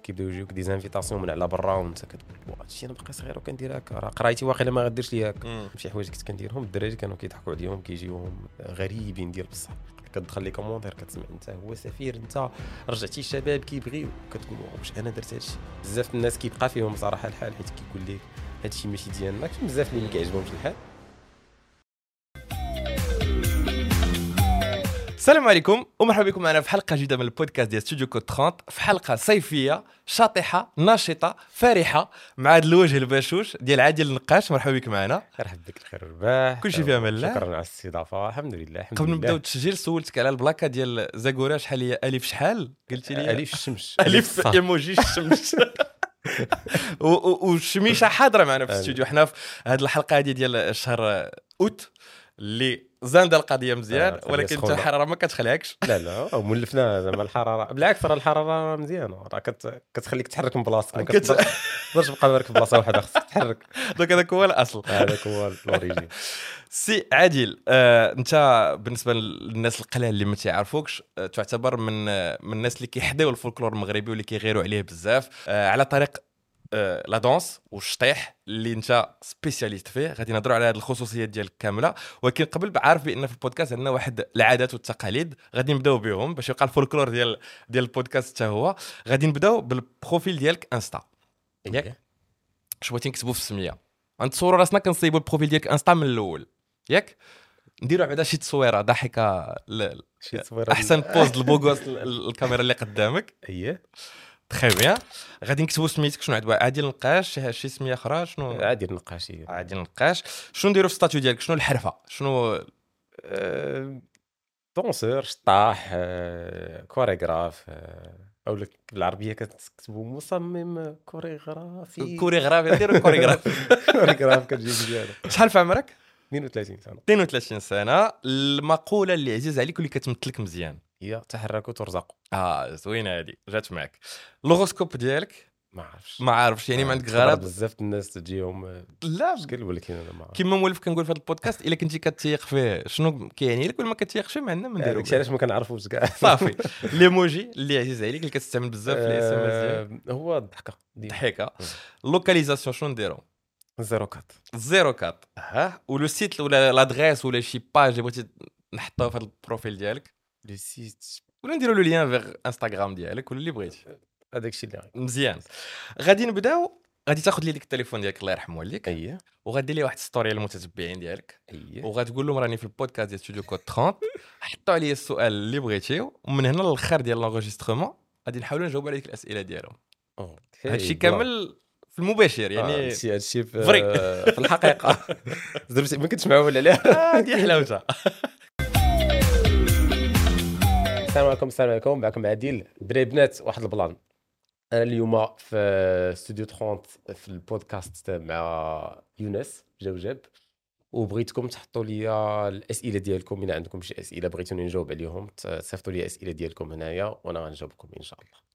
كيبداو يجيوك دي زانفيتاسيون من على برا وانت كتقول هادشي انا باقي صغير وكندير هكا، راه قرايتي واقيلا ما غاديرش ليا هكا. شي حوايج كنت كنديرهم الدراري كانوا كيضحكوا عليهم كيجيوهم غريبين ديال بصح. كتدخل لي كومونتير كتسمع انت هو سفير، انت رجعتي الشباب كيبغيو، كتقول واش انا درت هادشي. بزاف الناس كيبقى فيهم صراحه الحال حيت كيقول لك هادشي ماشي ديالنا. كاين بزاف اللي ما كيعجبهمش الحال. السلام عليكم ومرحبا بكم معنا في حلقه جديده من البودكاست ديال ستوديو كود 30، في حلقه صيفيه شاطحه ناشطه فرحه مع هذا الوجه البشوش ديال عادل النقاش. مرحبا بك معنا. مرحبا بك الخير والرباح، كلشي فيها من الله. شكرا على الاستضافه. الحمد لله. قبل نبداو التسجيل سولتك على البلاكه ديال زاكورا شحال هي الف شحال، قلتي لي الف الشمس الف ايموجي الشمس والشميشه حاضره معنا في الاستوديو. حنا في هذه الحلقه هذه ديال الشهر اوت اللي زاند القضيه مزيان، ولكن انت الحراره ما كتخليكش. لا مولفنا زعما الحراره، بالعكس راه الحراره مزيانه، راه كتخليك تحرك من بلاصتك، ما كتقدرش تبقى برك في بلاصه واحده، خصك تحرك. دونك هذاك هو الاصل، هذاك هو الاوريجين. سي عادل، انت بالنسبه للناس القلال اللي ما تعرفوكش تعتبر من الناس اللي كيحداو الفولكلور المغربي واللي كيغيروا عليه بزاف على طريق لا دانس والشطيح اللي انت سبيسياليست فيه. غادي نهضروا على هذه الخصوصيات ديالك كامله، ولكن قبل بعرف بان في البودكاست عندنا واحد العادات والتقاليد غادي نبداو بهم باش يبقى الفولكلور ديال البودكاست حتى هو. غادي نبداو بالبروفيل ديالك انستا، ياك؟ اش بغيتي نكتبوا في السميه، غنتصوروا راسنا كنصيبوا البروفيل ديالك انستا من الاول، ياك؟ نديروا بعدا شي تصويره ضحكه شي تصويره احسن بوز البوغوس الكاميرا اللي قدامك. اييه تري بيان. غادي نكتبوا سميتك شنو عاد، عادل النقاش، شي سميه اخرى شنو؟ عادل النقاش. عادل النقاش. شنو نديروا في الستاتيو ديالك، شنو الحرفه، شنو؟ دونسور، شطاح، كوريغراف، او لك بالعربيه كتكتبوا مصمم كوريغرافي. نديروا كوريغراف. كوريغراف كتجي مزيانه. شحال في عمرك؟ 32 سنه. 32 سنه. المقوله اللي عزيز عليك واللي كتمثلك مزيان هي تحركوا ترزقوا. زوينه هذه جات معك. لوغوسكوب ديالك ما عارفش يعني ما عندك غرض؟ بزاف الناس تجيهم لا مشكل، ولكن انا ما كيما مولف كنقول في هذا البودكاست الا كنتي كتيق فيه شنو كيعني لك ولا ما كتيقش ما عندنا ما نديرو. داكشي علاش ما كنعرفوش كاع. صافي. ليموجي اللي عزيز عليك اللي كتستعمل بزاف في الاس ام اس هو الضحكه ضحكه. اللوكاليزاسيون شنو نديرو؟ 04 ولو سيت ولا لادريس ولا شي باج اللي بغيتي نحطوها في هذا البروفيل ديالك، لو سيت ولا نديرو لو لين فيغ انستغرام ديالك ولا اللي بغيتي. هذاك الشيء اللي مزيان. غادي نبداو. غادي تاخذ لي ديك التليفون ديالك الله يرحم والديك، اييه، وغادي لي واحد ستوري للمتتبعين ديالك، اييه، وغتقول لهم راني في البودكاست ديال ستوديو كود 30، حطوا عليا السؤال اللي بغيتيو، ومن هنا للخير ديال لونجسترمون غادي نحاولوا نجاوب على ديك الاسئله ديالهم. هادشي كامل في المباشر يعني. هادشي في الحقيقه. درتي ما كنتش معول عليها. دي حلاوتها. السلام عليكم معكم عادل. دراري بنات، واحد البلان. انا اليوم في استوديو 30 في البودكاست مع يونس جوجب، وبغيتكم تحطوا لي الاسئله ديالكم. الا عندكم شي اسئله بغيتوني نجاوب عليهم تصيفطوا لي الاسئله ديالكم هنايا وانا غنجاوبكم ان شاء الله.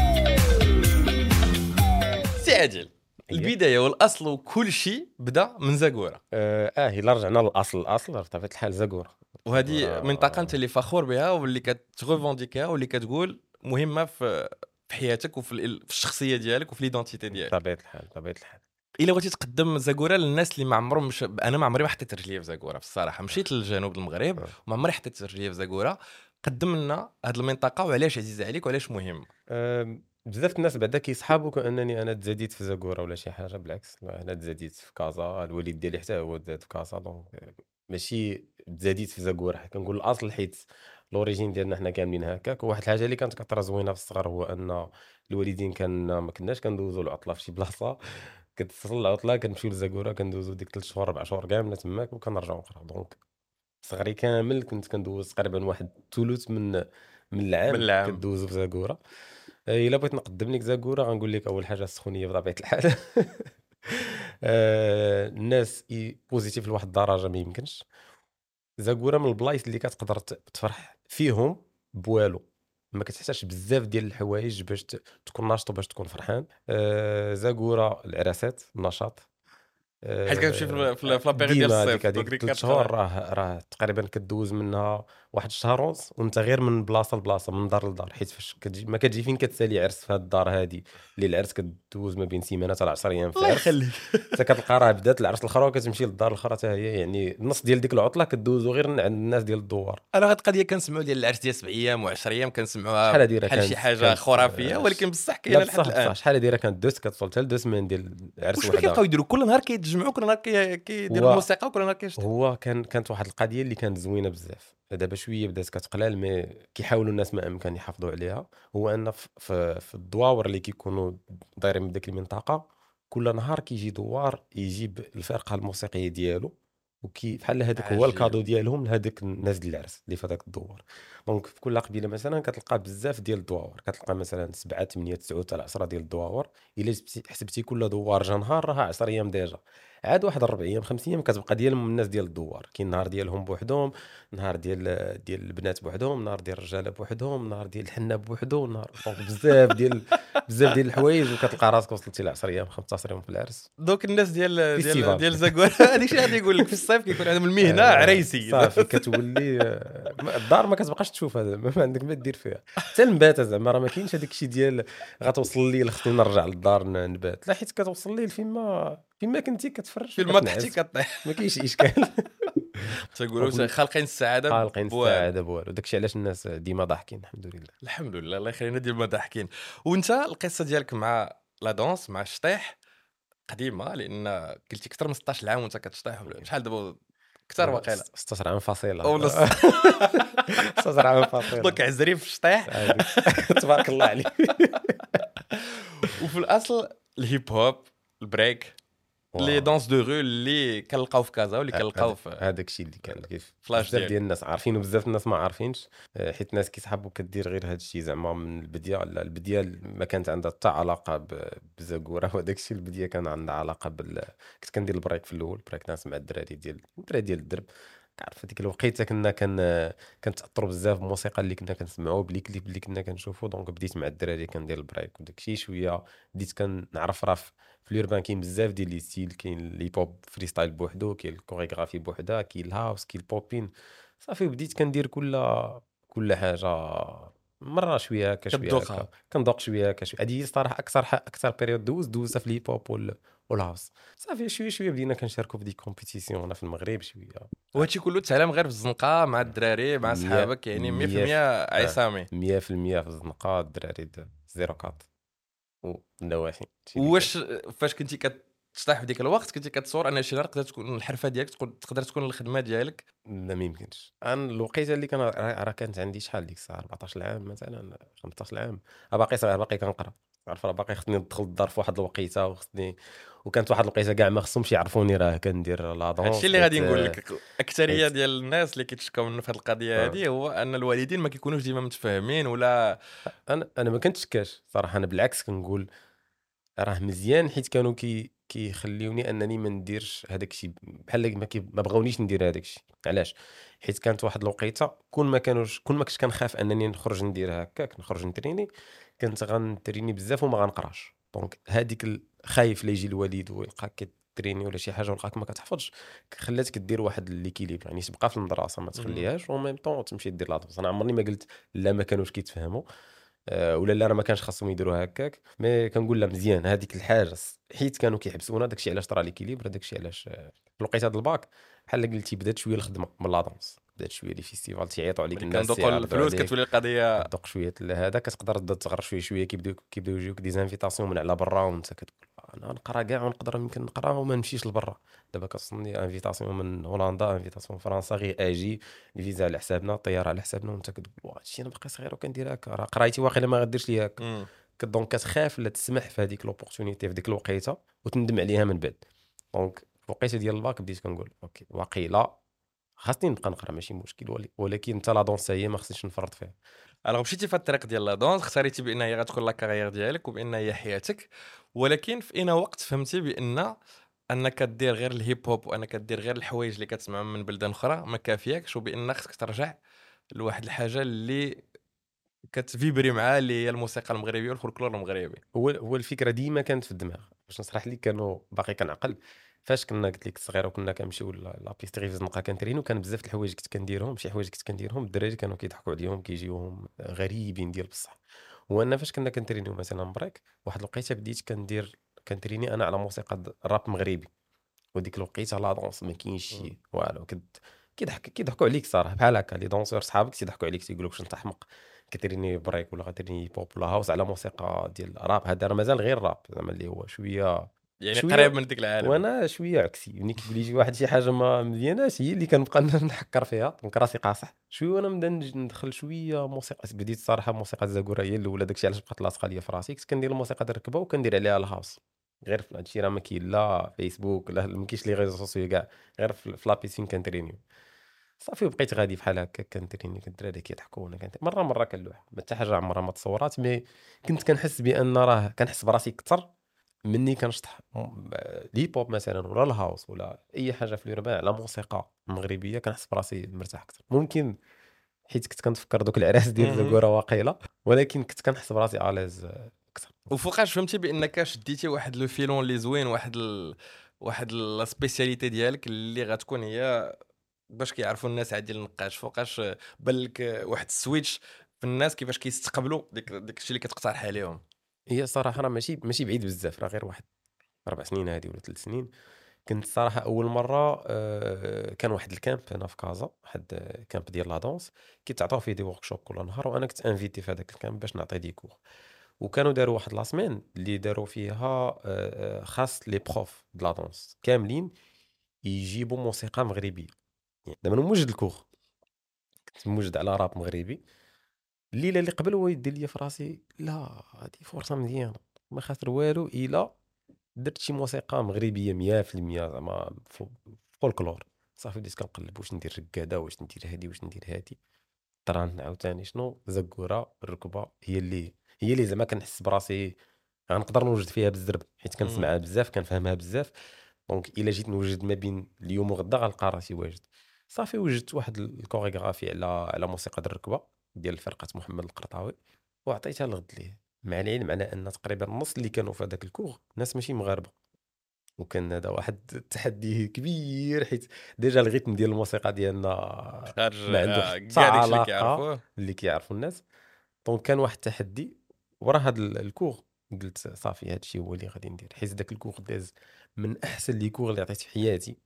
سي عادل، البدايه والاصل وكل شيء بدا من زاكورا. الا رجعنا للاصل، بطبيعه الحال زاكورا، وهذه منطقه انت اللي فخور بها واللي كتغوفونديكيها واللي كتقول مهمه في حياتك وفي الشخصيه ديالك وفي ليدونتيتي ديالك. طبيعه الحال. الا بغيتي تقدم زاكورا للناس اللي ما عمرهم انا ما عمري ما حطيت رجلي في زاكورا بصراحه، مشيت للجنوب المغرب وما عمري حطيت رجلي في زاكورا. قدم لنا هذه المنطقه وعلاش عزيزه عليك وعلاش مهم. بزاف الناس بعدا كيصحابوا كانني انا تزاديت في زاكورا ولا شي حاجه، بالعكس انا تزاديت في كازا. الوالد ديالي حتى هو تزاد في كازا، دونك ماشي تزاديت في زاكورا. كنقول الاصل حيت لوريجين ديالنا حنا كاملين هكاك. وواحد الحاجه اللي كانت كثره زوينه في الصغر هو ان الوالدين ما كناش كندوزوا العطله في شي بلاصه. كتصل العطله كنمشيو لزاكورا، كندوزو ديك 3 شهور 4 شهور كامله تماك وكنرجعوا اخرى. دونك صغري كامل كنت كندوز تقريبا واحد ثلث من العام كندوزو في زاكورا. الا بغيت نقدم لك زاكورا غنقول لك اول حاجه السخونيه بطبيعه الحال. الناس بوزيتيف لواحد الدرجه ما يمكنش. زاكورا من البلايص اللي كتقدر تفرح فيهم بوالو، ما كتحتاجش بزاف ديال الحوايج باش تكون ناشط وباش تكون فرحان. زاكورا العراسات النشاط، حيت كتمشي في لا بيريود ديال الصيف، ديك 3 شهور راه تقريبا كدوز منها واحد الشهر ونص وانت غير من بلاصه لبلاصه من دار لدار، حيت فاش كتجي ما كتجي فين كتسالي عرس في هاد الدار هادي اللي العرس كدوز ما بين سيمانه حتى 10 ايام في الله العرس، يخليك. حتى كتلقى راه بدات العرس الاخرى وكتمشي للدار الاخرى حتى هي، يعني النص ديال ديك العطله كدوزو غير عند الناس ديال الدوار. انا هاد القضيه كنسمعوا ديال العرس ديال 7 ايام و10 ايام كنسمعوها شحال هادي راه بحال شي حاجه خرافيه، ولكن بصح لا كاينه لحد بصح الان. شحال هادي راه كانت دوز كتوصل حتى لدو سمان ديال العرس وشنو وحده. كيبقاو يديروا كل نهار كيتجمعوا، كل نهار كيديروا هو الموسيقى، وكل نهار كيشطوا؟ هو كانت واحد القضيه اللي كانت زوينه بزاف، دابا شويه بدات كتقلال مي كيحاولوا الناس ما امكن يحافظوا عليها. هو ان في الدواور اللي كيكونوا دايرين من ديك المنطقه، كل نهار كيجي دوار يجيب الفرقه الموسيقيه ديالو، بحال هذاك هو الكادو عجيب. ديالهم لهذاك الناس ديال العرس اللي في هذاك الدوار. دونك في كل قبيله مثلا كتلقى بزاف ديال الدواور، كتلقى مثلا 7 8 9 حتى 10 ديال الدواور. الا حسبتي كل دوار جا نهار راه 10 ايام ديجا. عاد واحد 4 ايام 5 ايام كتبقى ديالهم الناس ديال الدوار، كاين نهار ديالهم بوحدهم، نهار ديال البنات بوحدهم، نهار ديال الرجاله بوحدهم، نهار ديال الحنه بوحدو، نهار دونك بزاف ديال الحوايج، وكتلقى راسك وصلتي ل 10 ايام 15 يوم في العرس. دوك الناس ديال فيستيفال زاكوار هذيك الشيء غادي يقول لك في الصيف كيكون عندهم المهنه عريسي. صافي كتولي الدار ما كتبقاش تشوفها، ما عندك ما دير فيها حتى المبات زعما، راه ما كاينش هذاك الشيء ديال غتوصل لي خصني نرجع للدار نبات، لا حيت كتوصل لي فيما كنتي كتفرش في الماء تحتي وكتنعس، كطيح. ما كاينش اشكال. تيقولوا خالقين السعاده خالقين بوالو. السعاده بوالو، داكشي علاش الناس ديما ضاحكين الحمد لله. الحمد لله، الله يخلينا ديما ضاحكين. وانت القصه ديالك مع لا دونس مع الشطيح قديمه، لان قلتي اكثر من 16 عام وانت كتشطيح، ولا شحال دابا؟ اكثر واقيلا. 16 عام فاصله او 16 عام فاصله دوك عزري في الشطيح. عادي. تبارك الله عليك. وفي الاصل الهيب هوب، البريك، لي دونس دو رو اللي كنلقاو في كازا واللي كنلقاو في هذاك الشيء اللي كان كيف فلاش بزاف ديالك. ديال الناس عارفين وبزاف الناس ما عارفينش، حيت الناس كيسحبوا كدير غير هذا الشيء زعما من البدايه. لا البدايه ما كانت عندها حتى علاقه بزاكوره، وداك الشيء البدايه كان عندها علاقه كنت كندير البريك في الاول، بريك ناس مع الدراري ديال الدرب. كعرف هذيك الوقيته كنتاثروا بزاف بالموسيقى اللي كنا كنسمعوا، بلي كليب اللي كنا كنشوفوا. دونك بديت مع الدراري كندير البريك وداك الشيء شويه، بديت كنعرف راه في اليوربان كاين بزاف ديال لي ستيل، كاين لي بوب فري ستايل بوحدو، كاين الكوريغرافي بوحدها، كاين الهاوس، كاين البوبين. صافي بديت كندير كل حاجه مره شويه هكا شويه هكا، كتذوقها. كنذوق شويه هكا شويه. هذه صراحه اكثر بيريود دوزتها في الهيب هوب والهاوس. صافي شويه شويه بدينا كنشاركوا في دي كومبيتيسيون هنا في المغرب شويه. وهادشي كله تعلم غير في الزنقه مع الدراري مع مية صحابك، يعني 100% مية عصامي. 100% في الزنقه الدراري زيرو كات والنواحي. واش فاش كنتي كتشطح في ديك الوقت كنتي كتصور ان شي نهار تقدر تكون الحرفه ديالك، تقدر تكون الخدمه ديالك؟ لا ما يمكنش. انا الوقيته اللي كان راه كانت عندي شحال ديك الساعه 14 عام مثلا 15 عام، باقي صغير باقي كنقرا. عارف راه باقي خصني ندخل الدار في واحد الوقيته، وكانت واحد الوقيته كاع ما خصهمش يعرفوني راه كندير لا هادشي دونس. اللي غادي نقول لك. اكثريه حيت ديال الناس اللي كيتشكاو منه في هذه القضيه آه. هذه هو ان الوالدين ما كيكونوش ديما متفاهمين ولا. انا ما كنتش كاش صراحه، انا بالعكس كنقول راه مزيان، حيت كانوا كيخليوني انني ما نديرش هذاك الشيء، بحال ما بغاونيش ندير هذاك الشيء. علاش؟ حيت كانت واحد الوقيته كون ما كنتش كنخاف انني نخرج ندير هكاك، نخرج نتريني، كنت غنتريني بزاف وما غنقراش. دونك هذيك خايف لا يجي الوالد ويلقاك كتريني ولا شي حاجه ولقاك ما كتحفظش، خلاتك دير واحد ليكيليبر، يعني تبقى في المدرسه ما تخليهاش وميم طون تمشي دير لا دوز. انا عمرني ما قلت لا ما كانوش كيتفهموا، ولا لا راه ما كانش خاصهم يديروا هكاك. مي كنقول لا مزيان هذيك الحاجه، حيت كانوا كيحبسونا. داكشي علاش طرا ليكيليبر، داكشي علاش في الوقيته ديال الباك بحال قلتي بدات شويه الخدمه من لا دونس، بدات شويه لي فيستيفال تيعيطوا عليك ملي الناس كندوقوا يعرضوا الفلوس عليك، كتولي القضيه. كتذوق شويه هذا، كتقدر تبدا تغر شويه شويه، كيبداو يجيوك دي زانفيتاسيون من على برا، وانت كتقول انا نقرا كاع ونقدر يمكن نقرا وما نمشيش لبرا. دابا كتصني انفيتاسيون من هولندا، انفيتاسيون فرنسا، غير اجي الفيزا على حسابنا، الطياره على حسابنا، وانت كتقول واه هادشي انا باقي صغير وكندير هكا، راه قرايتي واقيلا ما غديرش لي هكا. دونك كتخاف لا تسمح في هذيك لوبورتونيتي في ديك الوقيته وتندم عليها من بعد. دونك في الوقيته ديال الباك بديت كنقول اوكي واقيلا خاصني نبقى نقرا ماشي مشكل، ولكن انت لا دونس هي ما خصنيش نفرط فيها. الوغ مشيتي في الطريق ديال لا دونس، اختاريتي بان هي غتكون لا كارير ديالك وبان هي حياتك، ولكن في اين وقت فهمتي بان انك دير غير الهيب هوب وانك دير غير الحوايج اللي كتسمعهم من بلدان اخرى ما كافياكش، وبان خصك ترجع لواحد الحاجه اللي كتفيبري معاه اللي هي الموسيقى المغربيه والفولكلور المغربي؟ هو الفكره ديما كانت في الدماغ، باش نشرح لك كانوا باقي كنعقل فاش كنا قلت لك صغيره وكنا كنمشيو لابيستري في الزنقه كنترينو، كان بزاف د الحوايج كنت كنديرهم، شي حوايج كنت كنديرهم الدراري كانوا كيضحكوا عليهم كيجيوهم غريبين ديال بصح. وانا فاش كنا كنترينيو مثلا بريك، واحد الوقيته بديت كنتريني انا على موسيقى الراب مغربي، وديك الوقيته لا دونس ما كاينش شي والو، كيضحكوا عليك صراحه بحال هكا لي دونسور صحابك تيضحكوا عليك تيقول لك واش انت احمق كتريني بريك ولا غتريني بوب ولا هاوس على موسيقى ديال راب. هذا راه مازال غير راب زعما اللي هو شويه يعني قريب شويه، من ديك العالم. وانا شويه عكسي. ملي كيقول لي شي واحد شي حاجه ما مزياناش هي اللي كنبقى نحكر فيها دونك راسي قاصح شويه، وانا نبدا ندخل شويه موسيقى. بديت الصراحه موسيقى الزاكوره هي الاولى، داكشي علاش بقات لاصقه ليا في راسي. كنت كندير الموسيقى د الركبه وكندير عليها الهاوس، غير في هادشي راه ما كاين لا فيسبوك لا ما كاينش لي ريزو سوسيو كاع، غير في لابيس فين كنترينيو صافي. وبقيت غادي بحال هكا كنتريني، الدراري كيضحكوا وانا مره كنلوح، ما حتى حاجه عمرها ما تصورات. مي كنت كنحس بان راه كنحس براسي اكثر مني كنشطح لي بوب مثلا ولا الهاوس ولا اي حاجه في اليوربان على موسيقى مغربيه، كنحس براسي مرتاح اكثر. ممكن حيت كنت كنتفكر دوك العراس ديال مهم. زكوره واقيلا، ولكن كنت كنحس براسي اليز اكثر. وفوقاش فهمتي بانك شديتي واحد لو فيلون اللي زوين، واحد لا سبيسياليتي ديالك اللي غتكون هي باش كيعرفوا الناس عادي النقاش. فوقاش بان لك واحد السويتش في الناس كيفاش كيستقبلوا ديك الشيء اللي كتقترح عليهم؟ هي صراحه راه ماشي بعيد بزاف، راه غير واحد 4 سنين هذه ولا 3 سنين. كنت صراحة أول مرة كان واحد الكامب هنا في كازا، واحد كامب ديال لا دونس كيتعطاو فيه دي وركشوب كل نهار، وأنا كنت انفيتي في هذاك الكامب باش نعطي دي كور. وكانوا داروا واحد لاسمين اللي داروا فيها خاص لي بروف د لا دونس كاملين يجيبوا موسيقى مغربية. يعني دابا أنا موجد الكور، كنت موجد على راب مغربي. الليلة اللي قبل هو يدير لي في راسي لا هذه فرصة مزيانة، ما خاطر والو إلا درت شي موسيقى مغربيه 100% زعما فولكلور. صافي بديت كنقلب واش ندير ركاده، واش ندير هادي، واش ندير هادي. طران عاوتاني شنو زكوره الركبه هي اللي زعما كنحس براسي غنقدر نوجد فيها بالزرب، حيت كنسمعها بزاف كنفهمها بزاف. دونك الا جيت نوجد ما بين اليوم وغدا غنلقى راسي واجد. صافي وجدت واحد الكوريغرافي على موسيقى الركبه ديال فرقه محمد القرطاوي، وعطيتها لغد ليه، مع العلم على ان تقريبا النص اللي كانوا في هذاك الكور ناس ماشي مغاربه. وكان هذا واحد التحدي كبير، حيت ديجا الريتم ديال الموسيقى ديالنا خارج ما عنده حتى كاع داكشي اللي علاقه كيعرفوه. اللي كيعرفوا الناس. دونك كان واحد التحدي. وراه هذا الكور قلت صافي هذا الشيء هو اللي غادي ندير، حيت ذاك الكور داز من احسن لي كور اللي عطيت في حياتي.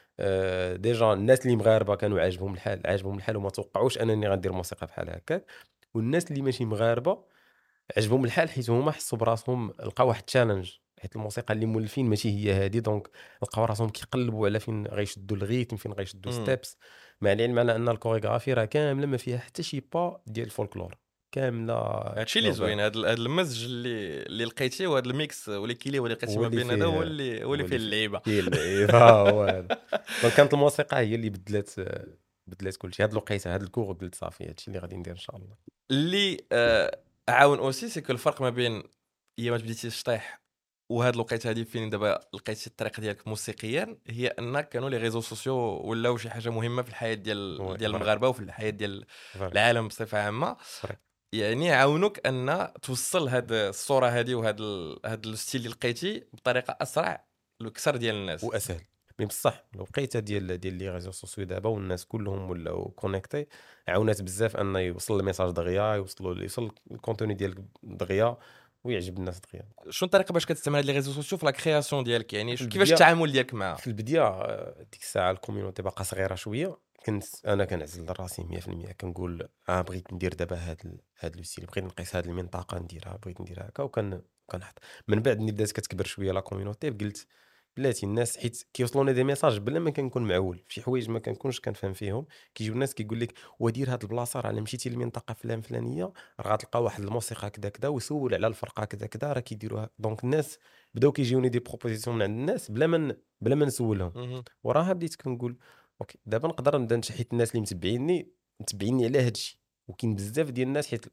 ديجا الناس اللي مغاربه كانوا عاجبهم الحال وما توقعوش انني غندير موسيقى بحال هكاك. والناس اللي ماشي مغاربه عجبهم الحال، حيت هما حسوا براسهم لقاو واحد تشالنج، حيت الموسيقى اللي مولفين ماشي هي هادي. دونك لقاو راسهم كيقلبوا على فين غيشدوا الريتم، فين غيشدوا مم. ستيبس. مع العلم على ان الكوريغرافي راه كامله ما فيها حتى شي با ديال الفولكلور، كامله هادشي اللي يوغان. زوين، هاد المزج اللي لقيتيه، وهاد الميكس واللي لقيتي هو ما اللي بين هذا فيه هو اللي هو فيه اللي فيه اللعيبه. فيه اللعيبه هو هذا. دونك كانت الموسيقى هي اللي بدلات كل شيء. هاد الوقيته هاد الكور قلت صافي هادشي اللي غادي ندير ان شاء الله. اللي عاون اوسي سيكو الفرق ما بين ايامات بديتي الشطيح وهاد الوقيته هادي فين دابا لقيتي الطريق ديالك موسيقيا، هي ان كانوا لي ريزو سوسيو ولاو شي حاجه مهمه في الحياه وي ديال فري المغاربه وفي الحياه ديال فري العالم بصفه عامه. فري. يعني عاونوك ان توصل هاد الصوره هادي هاد الستيل اللي لقيتي بطريقه اسرع لكثر ديال الناس. واسهل. مي بصح الوقيته ديال لي ريزو سوسيو دابا والناس كلهم ولاو كونيكتي، عاونات بزاف ان يوصل الميساج دغيا، يوصل الكونتوني ديالك دغيا ويعجب الناس دغيا. شنو الطريقه باش كتستعمل هاد لي ريزو سوسيو في لا كرياسيون ديالك؟ يعني في كيفاش البدايه التعامل ديالك معها؟ في البدايه ديك الساعه الكوميونيتي باقا صغيره شويه. انا كنعزل راسي 100%، كنقول بغيت ندير دابا هاد لو ستيل، بغيت نقيس هاد المنطقه نديرها، بغيت ندير هكا كنحط. من بعد ملي بدات كتكبر شويه لا كوميونيتي قلت بلاتي الناس حيت كيوصلوني دي ميساج بلا ما كنكون معول في شي حوايج ما كنكونش كنفهم فيهم. كيجيو الناس كيقول لك ودير هاد البلاصه راه الا مشيتي للمنطقه فلانيه راه غتلقى واحد الموسيقى كذا كذا، وسول على الفرقه كذا كذا راه كيديروها. دونك الناس بداو كيجيوني دي بروبوزيسيون من عند الناس بلا ما نسولهم. مهم. وراها بديت كنقول اوكي دابا نقدر نبدا نشحيت الناس اللي متبعيني على هاد الشيء. وكاين بزاف ديال الناس حيت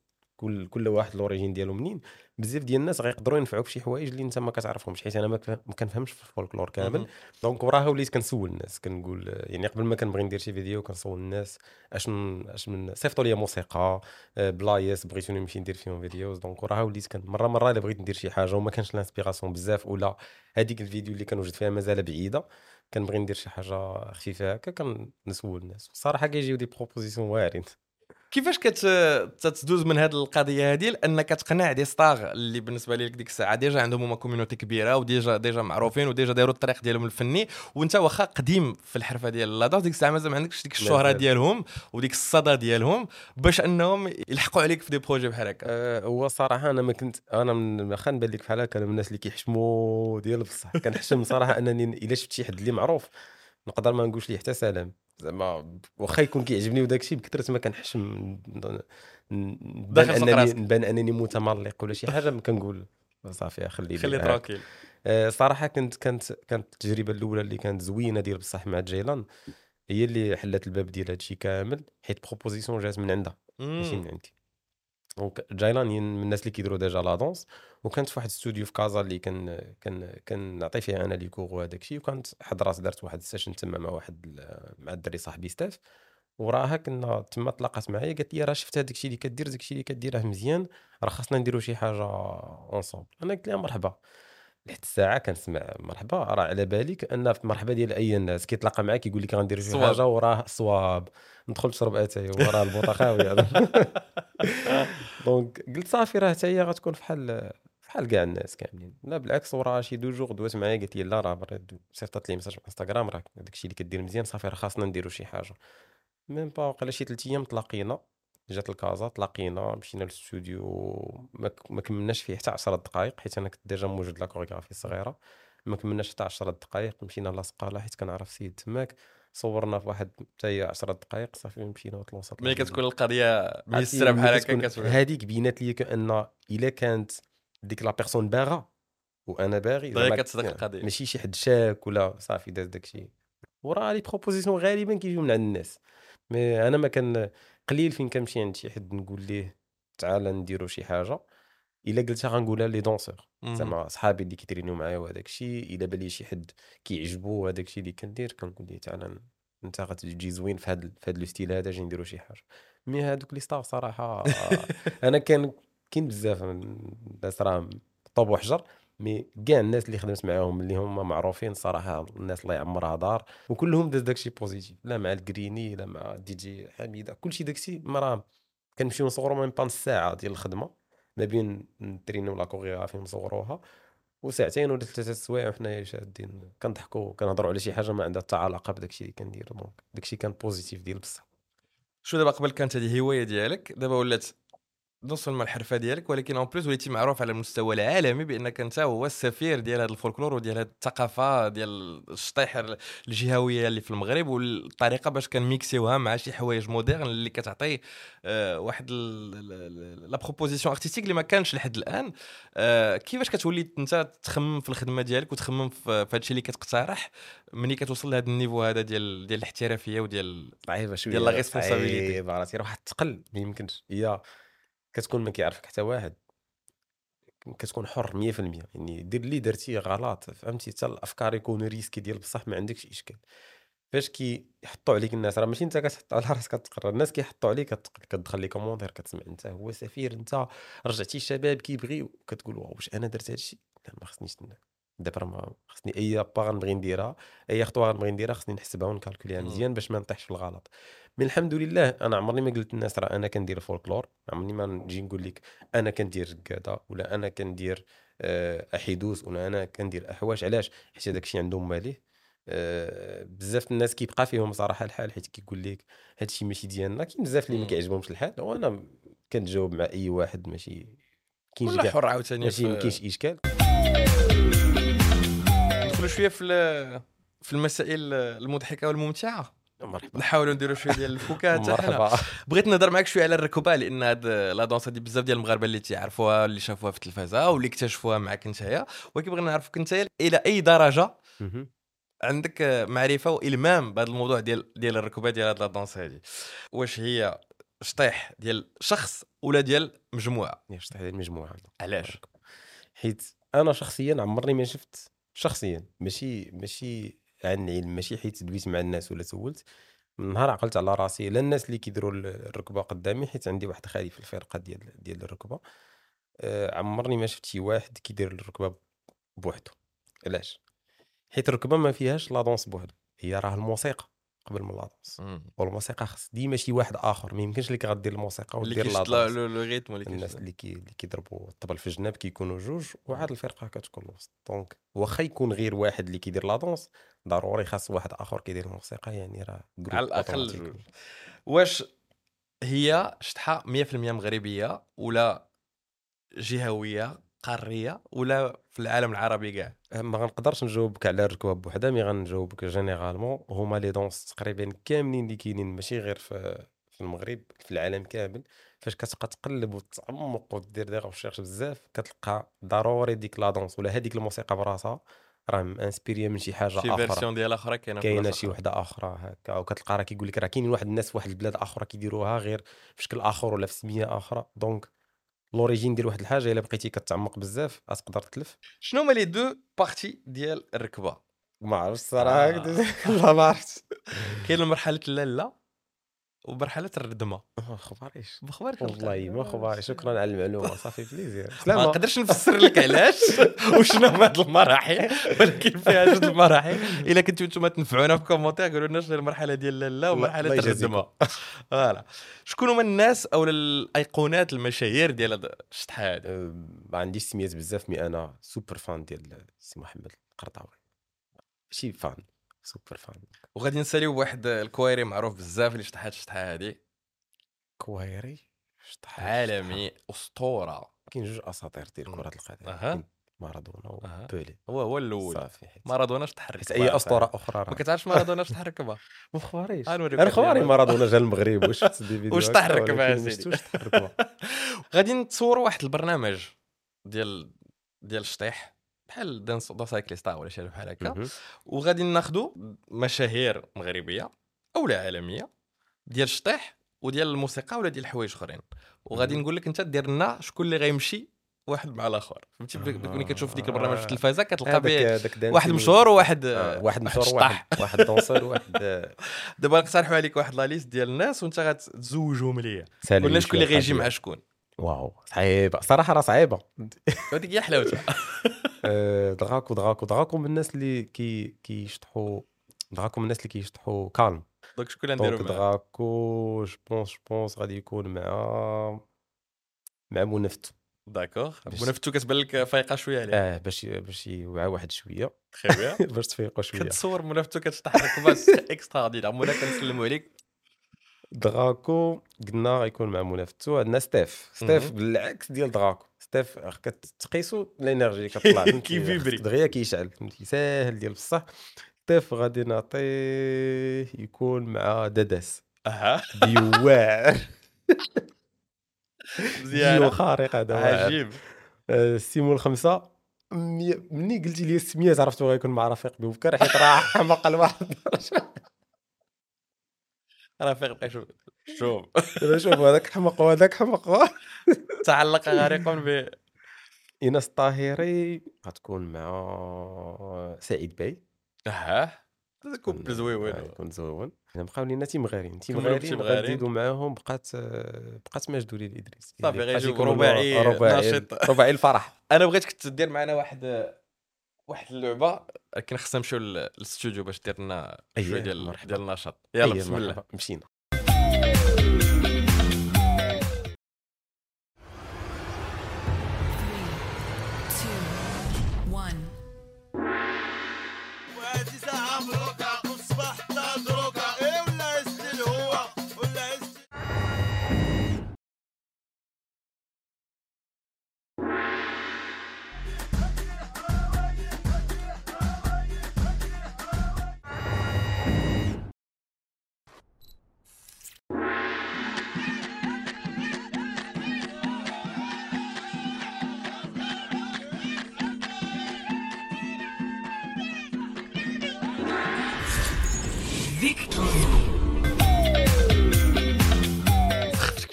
كل واحد لوريجين ديالو منين. بزاف ديال الناس غيقدروا ينفعوك بشي حوايج اللي انت ما كتعرفهمش، حيت انا ما كنفهمش في الفولكلور كامل. دونك وراها وليت كنسول الناس، كنقول يعني قبل ما كنبغي ندير شي فيديو كنسول الناس اش من صيفطوا لي موسيقى بلايص بغيتوني نمشي ندير فيهم فيديوز. دونك وراها وليت كان مره الا بغيت ندير شي حاجه وما كانش الانسبيراسيون بزاف، ولا هذيك الفيديو اللي كنوجد فيها مازال بعيده، كنبغي ندير شي حاجه خفيفه هكا، كنسول الناس. الصراحه كيجيو دي بروبوزيسيون واعرين. كيفاش تتدوز من هذه القضيه هذه لانك تقنع دي ستار اللي بالنسبه لك ديك الساعه ديجا عندهم هما كوميونيتي كبيره وديجا معروفين وديجا داروا الطريق ديالهم الفني، وانت واخا قديم في الحرفه ديال لا ديك الساعه مازال ما عندكش ديك الشهره مازال. ديالهم وديك الصدى ديالهم باش انهم يلحقوا عليك في دي بروجي بحال هكا. هو صراحه انا ما كنت، انا من خان بان لك بحال هكا، انا من الناس اللي كيحشموا ديال بصح. كنحشم صراحه انني الا شفت شي حد اللي معروف نقدر ما نقولش ليه حتى سلام، زعما واخا يكون كيعجبني وداك الشيء بكثرت ما كنحشم داخل سوق راسك نبان انني متملق ولا شي حاجه، ما كنقول صافي خلي خلي لي هاك. ترانكيل. صراحه كانت التجربه الاولى اللي كانت زوينه ديال بصح مع جيلان، هي اللي حلت الباب ديال هادشي كامل، حيت بروبوزيسيون جات من عندها ماشي من عندي. دونك جايلان من الناس اللي كيديروا ديجا لا دونس، وكانت في واحد الاستوديو في كازا اللي كان نعطي فيه انا لي كور وهذاك الشيء، وكانت حضرات درت واحد السيشن تما مع مع الدري صاحبي ستاف. وراها كنا تما تلاقات معايا قالت لي راه شفت هذاك الشيء اللي كدير، داك الشيء اللي كديره مزيان، راه خاصنا نديروا شي حاجه اونصومبل. انا قلت لها مرحبا. لحد الساعه كنسمع مرحبا، راه على بالك ان في مرحبا ديال اي الناس كيتلاقى معاك يقول لك غندير شي صواب. حاجه وراه صواب، ندخل نشرب اتاي وراه البوطه خاويه. دونك قلت صافي راه حتى هي غتكون بحال كاع الناس كاملين. لا بالعكس، وراه شي دو جوغ دوات معايا قالت لي لا راه صيفطت لي ميساج في انستغرام، راه داك الشيء اللي كدير مزيان، صافي راه خاصنا نديروا شي حاجه. ميم با وقيلا شي 3 ايام تلاقينا، جات الكازا تلاقينا، مشينا للاستوديو، ما كملناش فيه حتى 10 دقائق، حيت انا كنت ديجا موجود لا كوريغرافي صغيره. ما كملناش حتى 10 دقائق، مشينا لاسقاله حيت كنعرف سيد تماك، صورنا في واحد حتى هي 10 دقائق صافي مشينا وطلوصات. ملي كتكون القضيه عرفتي ميسره ملي بحال كتكون هكا هذيك بينات لي كأن الا كانت ديك لا بيرسون باغا وانا باغي، دغيا زعما كتصدق القضيه. ماشي شي حد شاك ولا صافي داز داكشي. وراه لي بروبوزيسيون غالبا كيجيو من عند الناس، مي انا ما كان قليل فين كنمشي عند شي حد نقول ليه تعال نديرو شي حاجه. الا قلتها غنقولها لي دونسور، زعما صحابي اللي كيترينيو معايا وهداك الشيء. الا بالي شي حد كيعجبو هذاك الشيء اللي كندير كنقول ليه تعال انت غتجي زوين في هذا لو ستيل هذا، جي نديرو شي حاجه. مي هادوك لي ستار صراحه انا كاين بزاف من الناس راه طوب وحجر، مي كاع الناس اللي خدمت معاهم اللي هما معروفين صراحه، الناس الله يعمرها دار، وكلهم داز داكشي بوزيتيف، لا مع الكريني لا مع دي جي حميده، كلشي داكشي. ما راه كنمشيو نصوروا ميم با نص ساعه ديال الخدمه، ما بين نترينيو لا كوريغرافي نصوروها، وساعتين ولا 3 سوايع وحنايا شادين كنضحكوا كنهضروا على شي حاجه ما عندها حتى علاقه بداكشي اللي كنديرو. دونك داكشي كان بوزيتيف ديال بصح. شو دابا قبل كانت هذه هوايه ديالك، دابا ولات نون سولمون الحرفه ديالك، ولكن اون بليس وليتي معروف على المستوى العالمي بانك انت هو السفير ديال هذا الفولكلور وديال هذه الثقافه ديال الشطيح الجهويه اللي في المغرب، والطريقه باش كنميكسيوها مع شي حوايج مودرن اللي كتعطي واحد لا بروبوزيسيون ارتستيك اللي ما كانش لحد الان. كيفاش كتولي انت تخمم في الخدمه ديالك وتخمم في هذا الشيء اللي كتقترح ملي كتوصل لهذا النيفو هذا ديال الاحترافيه وديال صعيبه شويه، ديال لا ريسبونسابيلتي؟ صعيبه عرفتي، راه واحد الثقل ما يمكنش. هي كتكون ما كيعرفك حتى واحد، كتكون حر 100%، يعني دير اللي درتي غلط فهمتي، حتى الافكار يكونوا ريسكي ديال بصح ما عندكش اشكال. فاش كيحطوا عليك الناس، راه ماشي انت كتحط على راسك كتقرر، الناس كيحطوا عليك كتدخل لي كومونتير كتسمع انت هو سفير، انت رجعتي الشباب كيبغيو، كتقول واش انا درت هذا الشيء؟ لا ما خصنيش دابا ما خصني اي با غنبغي نديرها، اي خطوه غنبغي نديرها خصني نحسبها ونكالكوليها مزيان باش ما نطيحش في الغلط. من الحمد لله انا عمرني ما قلت للناس راه انا كندير فولكلور، عمرني ما نجي نقول لك انا كندير ركاده ولا انا كندير احيدوس ولا انا كندير احواش. علاش؟ حيت هذاك الشيء عندهم ماليه. بزاف الناس كيبقى فيهم صراحه الحال، حيت كيقول لك هذا الشيء ماشي ديالنا. كاين بزاف اللي ما كيعجبهمش الحال، وانا كنجاوب مع اي واحد، ماشي كاينش كل كاع، حر عاوتاني ماشي ما في كاينش اشكال. ندخلوا شويه في المسائل المضحكه والممتعه، مرحبا. نحاولوا نديروا شويه ديال الفكاهه حتى حنا. مرحبا. بغيت نهضر معك شويه على الركوبه، لان هاد لا دونس هادي بزاف ديال المغاربه اللي تيعرفوها اللي شافوها في التلفازه واللي اكتشفوها معك نتايا، ولكن بغينا نعرفك نتايا الى اي درجه مهم. عندك معرفه والمام بهذا الموضوع ديال الركوبه ديال هاد لا دونس هادي. واش هي شطيح ديال شخص ولا ديال مجموعه؟ شطيح ديال المجموعه. علاش؟ حيت انا شخصيا عمرني ما شفت شخصيا ماشي عن علم، ماشي حيت دويت مع الناس ولا سولت، من نهار عقلت على راسي لا الناس اللي كيديروا الركبه قدامي، حيت عندي واحد خالي في الفرقه ديال الركبه. عمرني ما شفت شي واحد كيدير الركبه بوحدو. علاش؟ حيت الركبه ما فيهاش لا دونس بوحدو، هي راه الموسيقى قبل من لا دونس. والموسيقى خص ديما شي واحد اخر، ما يمكنش لك غدير الموسيقى اللي ودير لا كيشد دونس. لو ريتم اللي الناس كيشد. اللي كيضربوا الطبل في الجناب كيكونوا جوج، وعاد الفرقه كتكون الوسط. دونك واخا يكون غير واحد اللي كيدير لا دونس، ضروري خاص واحد اخر كيدير الموسيقى، يعني راه جروب على الاقل أوتوماتيك. جوج. واش هي شطحه 100% مغربيه ولا جهويه قاريه ولا في العالم العربي كاع؟ ما غنقدرش نجاوبك على الركبه بوحدها، مي غنجاوبك جينيرالمون. هما لي دونس تقريبا كاملين اللي كاينين، ماشي غير في المغرب، في العالم كامل. فاش كتبقى تقلب وتعمق ودير دي ريشيرش بزاف، كتلقى ضروري ديك لا دونس ولا هذيك الموسيقى براسها راه انسبيريا من شي حاجه شي اخرى. فيرسيون ديال اخرى كاينه في كاينه بلاصة شي أخرى. وحده اخرى هكا، وكتلقى راه كيقول لك راه كاينين واحد الناس في واحد البلاد اخرى كيديروها غير في شكل اخر ولا في سميه اخرى. دونك لوريجين ديال واحد الحاجه الا بقيتي كتعمق بزاف تقدر تلف. شنو هما لي دو بارتي ديال الركبه؟ ما عرفتش الصراحه. آه. ما عرفتش. كاين مرحله اللاله ومرحله الردمه. ما خباريش بخبارك والله، ما خباري. شكرا على المعلومه، صافي بليزير. ما سلامه. نقدرش نفسر لك علاش وشنو هما هاد المراحل، ولكن فيها جوج المراحل. الا كنتو نتوما تنفعونا في كومونتير قولوا لنا شنو المرحله ديال لاله ومرحله الله يجازيكم. الردمه. فوالا شكون هما الناس او الايقونات المشاهير ديال هاد الشطحه هادي؟ ما عنديش سميات بزاف، مي انا سوبر فان ديال سي محمد القرطاوي. ماشي فان، سوبر فان. وغادي نساليو بواحد الكويري معروف بزاف اللي شطحات الشطحه هادي، كويري شطحة عالمي اسطوره. كاين جوج اساطير ديال كرة القدم. أها. كاين مارادونا أها. وبيلي. هو الاول. صافي. حيت مارادونا شطح حيت الركبه. اي اسطوره اخرى ما راه كتعرفش مارادونا شطح الركبه؟ ما خباريش. غنوريك انا واحد خباري اليوم. مارادونا جا المغرب وشفت دي فيديو وشطح هكا، الركبة ولكن يا ما سيدي. شفتوش شطح الركبه. غادي نتصوروا واحد البرنامج ديال الشطيح بحال دو سايكليستا ولا شي حاجه بحال هكا، مهم. وغادي ناخذوا مشاهير مغربيه او لا عالميه ديال الشطيح وديال الموسيقى ولا ديال حوايج اخرين، وغادي نقول لك انت دير لنا شكون اللي غيمشي واحد مع الاخر. فهمتي ملي كتشوف ديك البرنامج في التلفازه كتلقى به داك واحد مشهور وواحد واحد مشهور شطاح. واحد دونسور وواحد دابا نقترحوا عليك واحد لا ليست ديال الناس وانت غتزوجهم ليا. سالي قلنا شكون اللي غيجي مع شكون. واو صعيبه صراحه، راه صعيبه. هذيك هي حلاوتها. دراكو من الناس اللي كيشطحوا. دراكو من الناس اللي كيشطحوا كالم. دونك شكون اللي نديرو دونك معاه؟ دراكو جوبونس غادي يكون مع منفتو. داكوغ. باش- منفتو كتبان لك فايقه شويه عليه. باش يوعى واحد شويه. خير بيان. باش تفيقوا شويه. كتصور منفتو كتشطح ركبه اكسترا مولا كنسلموا عليك. دراكو قلنا غيكون مع منفتو. عندنا ستيف بالعكس ديال دراكو. ستيف كتقيسو الانرجي اللي كتطلع كيفيبري. دغيا كيشعل، فهمتي، ساهل ديال بصح. ستيف غادي نعطيه يكون مع داداس اها ديوار. مزيانه ديو خارق هذا واعر. عجيب. السيمون الخمسه مني قلتي لي السميات عرفتو غيكون مع رفيق بوبكر، حيت راه حماق لواحد. انا فايق بقى شوف دابا شوف هذاك حمق وهذاك حمق. تعلق غريقا ب ايناس الطاهري غتكون مع سعيد باي. اها كوبل زويون. يكون زويون. حنا بقاو لينا تيم غارين كملوا بتيم غارين. غنزيدوا معاهم. بقات ماجدولي الادريس. صافي يعني غيجيو يكونوا رباعي نشيط. رباعي الفرح. انا بغيتك تدير معنا واحد اللعبه، لكن خصنا نمشيو للاستوديو باش دير لنا شويه ديال النشاط. يلا بسم الله مشينا.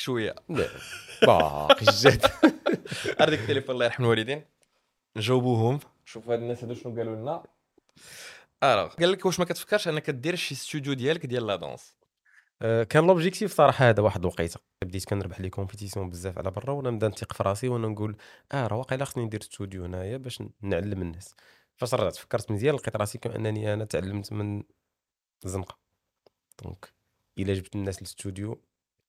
شويه لا باقي الجد. هذيك التليفون الله يرحم الوالدين نجاوبوهم. شوف هاد الناس هادو شنو قالوا لنا. قال لك واش ما كتفكرش انك دير شي ستوديو ديالك ديال لا دونس؟ كان لوبجيكتيف صراحه هذا واحد الوقيته بديت كنربح لي كومبيتيسيون بزاف على برا، وانا نبدا نثق في راسي وانا نقول راه واقيلا خصني ندير ستوديو هنايا باش نعلم الناس. فاش رجعت فكرت مزيان لقيت راسي كانني انا تعلمت من الزنقه. دونك الا جبت الناس للاستوديو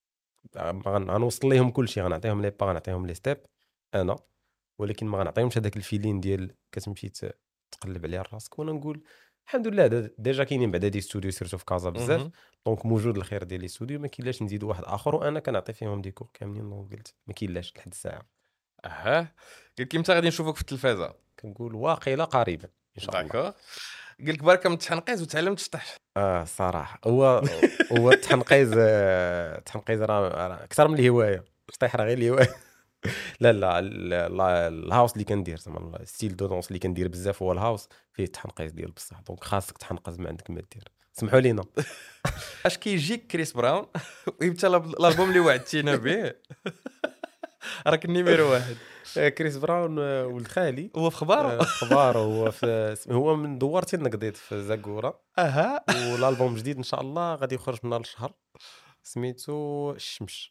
غنوصل لهم كل شيء، غنعطيهم لي با، غنعطيهم لي ستيب انا، ولكن ما غنعطيهمش هذاك الفيلين ديال كتمشي تقلب عليها راسك. وانا نقول الحمد لله ديجا كاينين بعدا دي استوديو سيرتو في كازا بزاف. دونك موجود الخير ديال لي استوديو، ما كاينلاش نزيدوا واحد اخر وانا كنعطي فيهم دي كور كاملين. دونك قلت ما كاينلاش لحد الساعه. اها قال لك امتى غادي نشوفك في التلفازه؟ كنقول واقيلا قريبا ان شاء الله. داكور. قال لك بارك من التحنقيز وتعلمت تشطح. صراحه هو التحنقيز التحنقيز راه اكثر من الهوايه. الشطيح راه غير الهوايه. لا الهاوس اللي كندير زعما الستيل دو دونس اللي كندير بزاف هو الهاوس فيه التحنقيز ديال بصح. دونك خاصك تحنقز ما عندك ما دير. سمحوا لينا. اش كيجيك كريس براون ويمتى الالبوم اللي وعدتينا به؟ راك النيميرو واحد. كريس براون ولد خالي هو في خباره. خبار هو من دوارتي النقديت في زاكورا. اها والالبوم جديد ان شاء الله غادي يخرج من الشهر سميتو الشمش.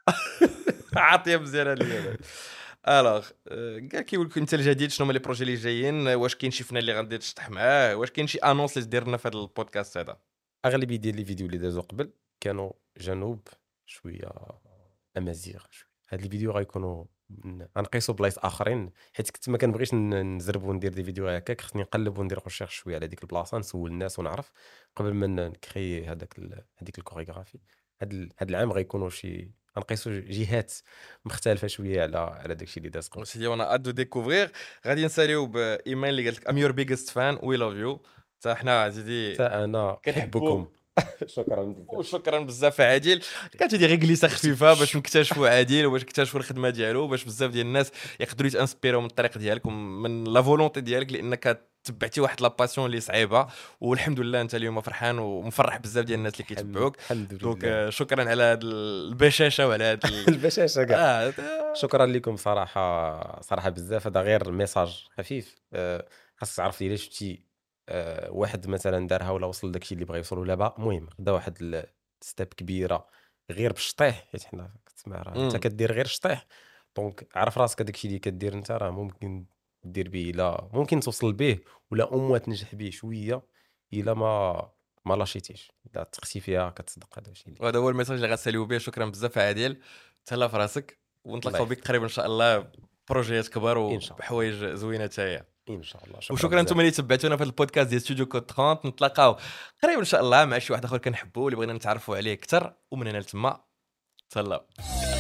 عاطيه مزيانه اليوم. الوغ كاع كيقول لك انت الجديد شنو هما لي بروجي اللي جايين؟ واش كاين شي فنان اللي غادي تشطح معاه؟ واش كاين شي انونس اللي دير لنا في هذا البودكاست هذا؟ اغلبيه ديال لي فيديو اللي دازو قبل كانوا جنوب شويه امازيغ شويه. هاد لي فيديو غيكونوا غنقيسوا بلايص اخرين، حيت كنت ما كنبغيش نزرب وندير دي فيديو هكاك. خصني نقلب وندير ريشيرش شويه على ديك البلاصه، نسول الناس ونعرف قبل ما نكري هذيك الكوريغرافي. هاد العام غيكونوا شي غنقيسوا جهات مختلفه شويه على داكشي اللي داز قبل. سيدي وانا ادو ديكوفرير. غادي نساليو بايمان اللي قالت لك ام يور بيجست فان وي لاف يو. حتى حنا عزيزي انا كنحبكم. شكرا. وشكرا بزاف عادل. كانت هذه غير جلسه خفيفه باش نكتشفوا عادل وباش نكتشفوا الخدمه ديالو، باش بزاف ديال الناس يقدروا يتانسبيروا من الطريق ديالك ومن لا فولونتي ديالك، لانك تبعتي واحد لا باسيون اللي صعيبه. والحمد لله انت اليوم فرحان ومفرح بزاف ديال الناس اللي كيتبعوك. الحمد لله. دونك شكرا على هذه البشاشه وعلى هذه البشاشه كاع. شكرا لكم صراحه بزاف. هذا غير ميساج خفيف. خاصك تعرف الا شفتي واحد مثلا دارها ولا وصل داكشي اللي بغى يوصل ولا با، المهم خدا واحد ستيب كبيره غير بالشطيح، حيت حنا كتسمع راه انت كدير غير الشطيح. دونك عرف راسك داكشي اللي كدير انت راه ممكن دير به، لا ممكن توصل به ولا اموا تنجح به شويه الا ما لاشيتيش، الا تقتي فيها كتصدق. هذا الشيء وهذا هو الميساج اللي غنساليو به. شكرا بزاف عادل، تهلا في راسك، ونتلاقاو بك قريبا ان شاء الله بروجيات كبار وبحوايج زوينه تاهي ان شاء الله. وشكرا انتم اللي تبعتونا في هذا البودكاست ديال ستوديو كود 30. نتلاقاو قريبا ان شاء الله مع شي واحد اخر كنحبوا اللي بغينا نتعرفوا عليه اكثر، ومن هنا لتما تهلاو.